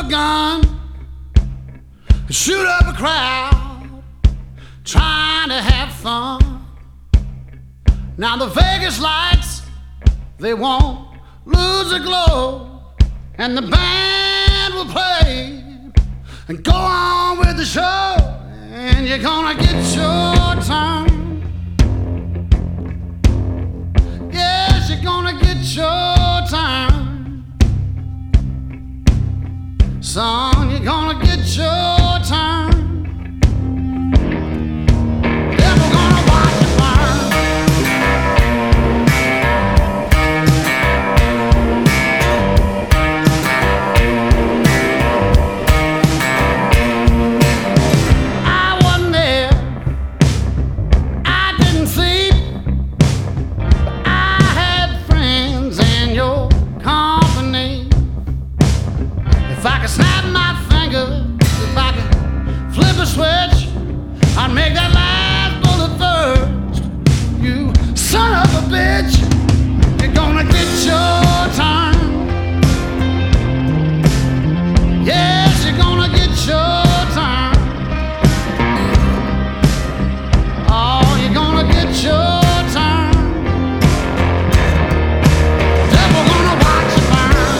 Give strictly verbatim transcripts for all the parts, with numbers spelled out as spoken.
a gun, shoot up a crowd, trying to have fun. Now the Vegas lights, they won't lose a glow, and the band will play and go on with the show, and you're gonna get your turn. Yes, you're gonna get your turn. Son, you're gonna get your turn. Devil gonna watch you burn. I wasn't there, I didn't see, but I had friends in your company. If I could snap my finger, if I could flip a switch, I'd make that last bullet first. You son of a bitch, you're gonna get your turn. Yes, you're gonna get your turn. Oh, you're gonna get your turn. Devil gonna watch you burn.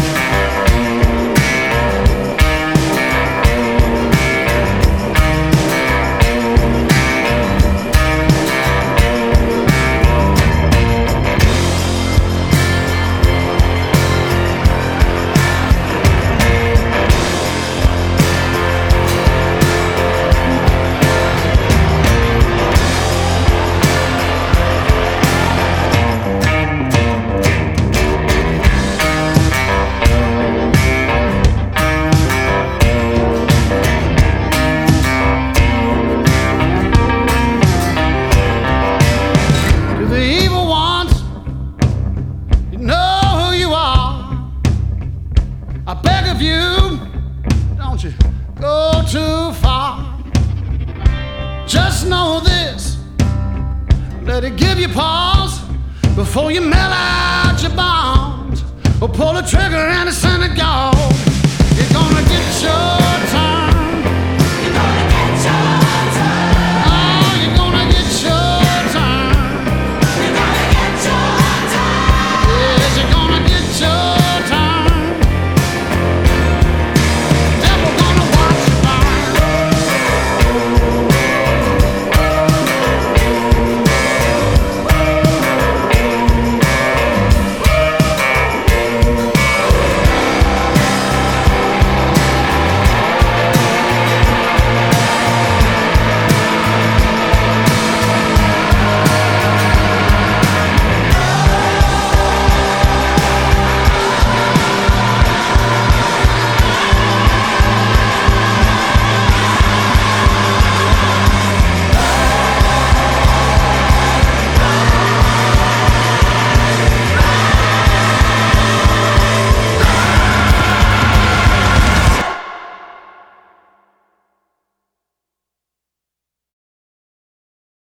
I beg of you, don't you go too far. Just know this, let it give you pause before you mail out your bonds or pull the trigger and it's in the go. You're gonna get your time.